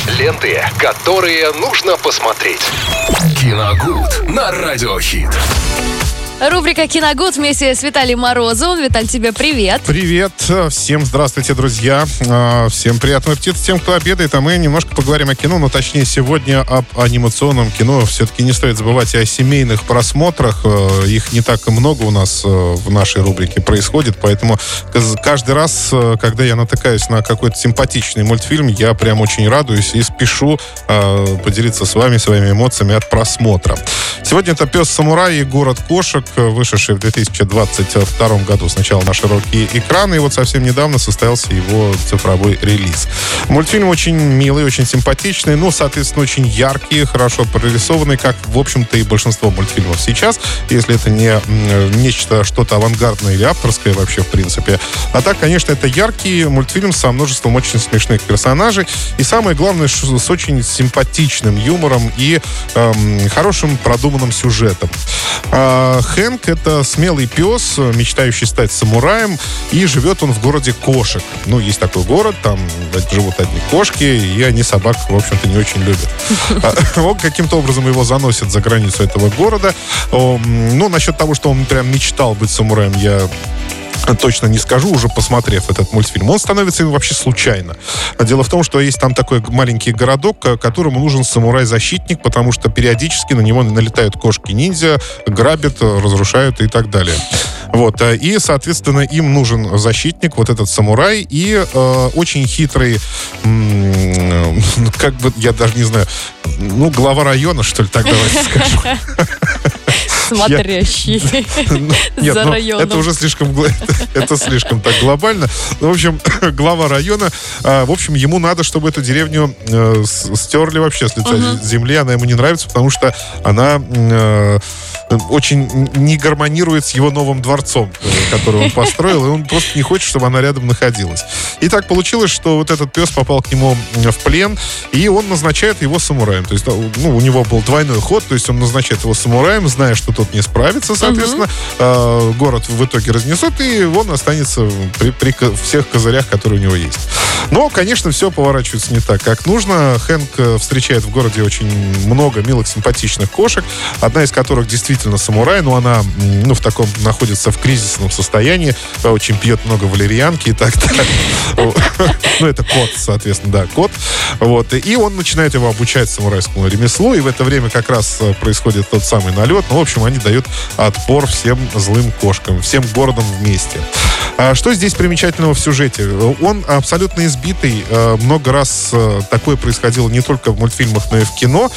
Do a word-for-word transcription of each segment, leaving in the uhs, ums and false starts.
Ленты, которые нужно посмотреть. Киногуд на Радиохит. Рубрика «Киногуд» вместе с Виталием Морозовым. Виталь, тебе привет. Привет. Всем здравствуйте, друзья. Всем приятного аппетита. Тем, кто обедает, а мы немножко поговорим о кино, но точнее сегодня об анимационном кино. Все-таки не стоит забывать и о семейных просмотрах. Их не так много у нас в нашей рубрике происходит, поэтому каждый раз, когда я натыкаюсь на какой-то симпатичный мультфильм, я прям очень радуюсь и спешу поделиться с вами своими эмоциями от просмотра. Сегодня это «Пес-самурай» и «Город кошек», вышедший в две тысячи двадцать втором году сначала на широкие экраны, и вот совсем недавно состоялся его цифровой релиз. Мультфильм очень милый, очень симпатичный, ну, соответственно, очень яркий, хорошо прорисованный, как, в общем-то, и большинство мультфильмов сейчас, если это не нечто, что-то авангардное или авторское вообще, в принципе. А так, конечно, это яркий мультфильм со множеством очень смешных персонажей, и самое главное, с очень симпатичным юмором и эм, хорошим продуманным сюжетом. А, Хэнк — это смелый пес, мечтающий стать самураем, и живет он в городе кошек. Ну, есть такой город, там живут одни кошки, и они собак, в общем-то, не очень любят. Он каким-то образом его заносит за границу этого города. Ну, насчет того, что он прям мечтал быть самураем, я точно не скажу, уже посмотрев этот мультфильм. Он становится им вообще случайно. Дело в том, что есть там такой маленький городок, которому нужен самурай-защитник, потому что периодически на него налетают кошки-ниндзя, грабят, разрушают и так далее. Вот. И, соответственно, им нужен защитник, вот этот самурай, и э, очень хитрый, м- как бы, я даже не знаю, ну, глава района, что ли, так давайте скажем. Смотрящий Нет, за ну, районом. Это уже слишком, это слишком так глобально. Ну, в общем, глава района, а, в общем, ему надо, чтобы эту деревню э, стерли вообще с лица uh-huh. земли. Она ему не нравится, потому что она э, очень не гармонирует с его новым дворцом, который он построил, и он просто не хочет, чтобы она рядом находилась. И так получилось, что вот этот пес попал к нему в плен, и он назначает его самураем. То есть, ну, у него был двойной ход, то есть он назначает его самураем, зная, что тот не справится, соответственно, uh-huh. э, город в итоге разнесут, и он останется при, при всех козырях, которые у него есть. Но, конечно, все поворачивается не так, как нужно. Хэнк встречает в городе очень много милых, симпатичных кошек, одна из которых действительно самурай, но она, ну, в таком находится в кризисном состоянии, очень пьет много валерьянки и так далее. Ну, это кот, соответственно, да, кот. Вот. И он начинает его обучать самурайскому ремеслу, и в это время как раз происходит тот самый налет. Ну, в общем, они дают отпор всем злым кошкам, всем городам вместе. А что здесь примечательного в сюжете? Он абсолютно избитый. Много раз такое происходило не только в мультфильмах, но и в кино.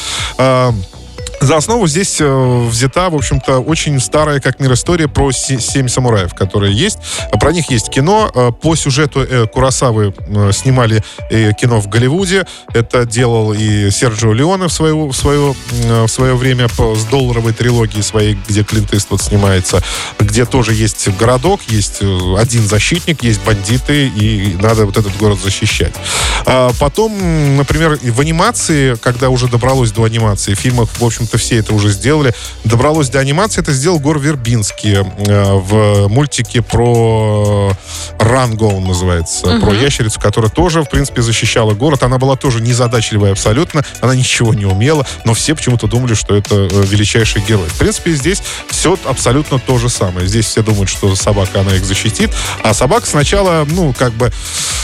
За основу здесь э, взята, в общем-то, очень старая, как мир, история про семь самураев, которые есть. Про них есть кино. Э, по сюжету э, Куросавы э, снимали э, кино в Голливуде. Это делал и Серджио Леоне в свое, в свое, э, в свое время по, с долларовой трилогией своей, где Клинт Иствуд снимается, где тоже есть городок, есть один защитник, есть бандиты, и надо вот этот город защищать. А потом, например, в анимации, когда уже добралось до анимации, в фильмах, в общем-то, все это уже сделали. Добралось до анимации, это сделал Гор Вербинский э, в мультике про Ранго, он называется, uh-huh. про ящерицу, которая тоже, в принципе, защищала город. Она была тоже незадачливая абсолютно, она ничего не умела, но все почему-то думали, что это величайший герой. В принципе, здесь все абсолютно то же самое. Здесь все думают, что собака, она их защитит, а собака сначала, ну, как бы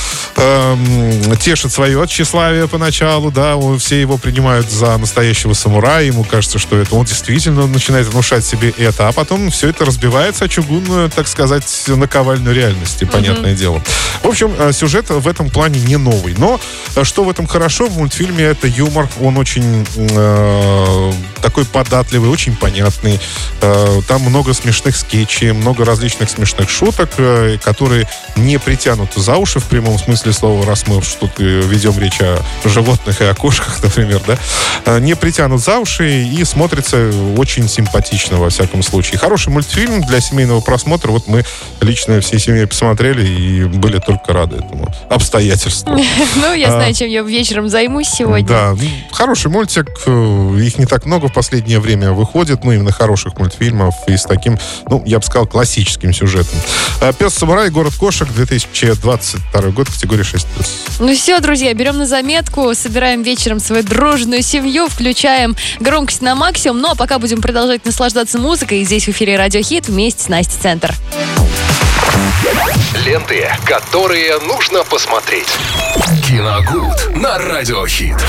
эм, тешит свое тщеславие поначалу, да, все его принимают за настоящего самурая, ему кажется, что это он действительно начинает внушать себе это, а потом все это разбивается о чугунную, так сказать, наковальню реальности, понятное mm-hmm. дело. В общем, сюжет в этом плане не новый, но что в этом хорошо в мультфильме, это юмор, он очень э, такой податливый, очень понятный, э, там много смешных скетчей, много различных смешных шуток, э, которые не притянуты за уши в прямом смысле слова, раз мы тут ведем речь о животных и о кошках, например, да, не притянут за уши, и смотрится очень симпатично, во всяком случае. Хороший мультфильм для семейного просмотра. Вот мы лично всей семьей посмотрели и были только рады этому обстоятельству. Ну, я знаю, чем я вечером займусь сегодня. Да, хороший мультик. Их не так много в последнее время выходит, ну, именно хороших мультфильмов и с таким, ну, я бы сказал, классическим сюжетом. «Пес-самурай. Город кошек», две тысячи двадцать второй год, категория шесть плюс. Ну все, друзья, берем на заметку, собираем вечером свою дружную семью, включаем громкость на максимум. Ну а пока будем продолжать наслаждаться музыкой здесь в эфире Радио Хит вместе с Настей Центр. Ленты, которые нужно посмотреть. Киногуд на Радио Хит.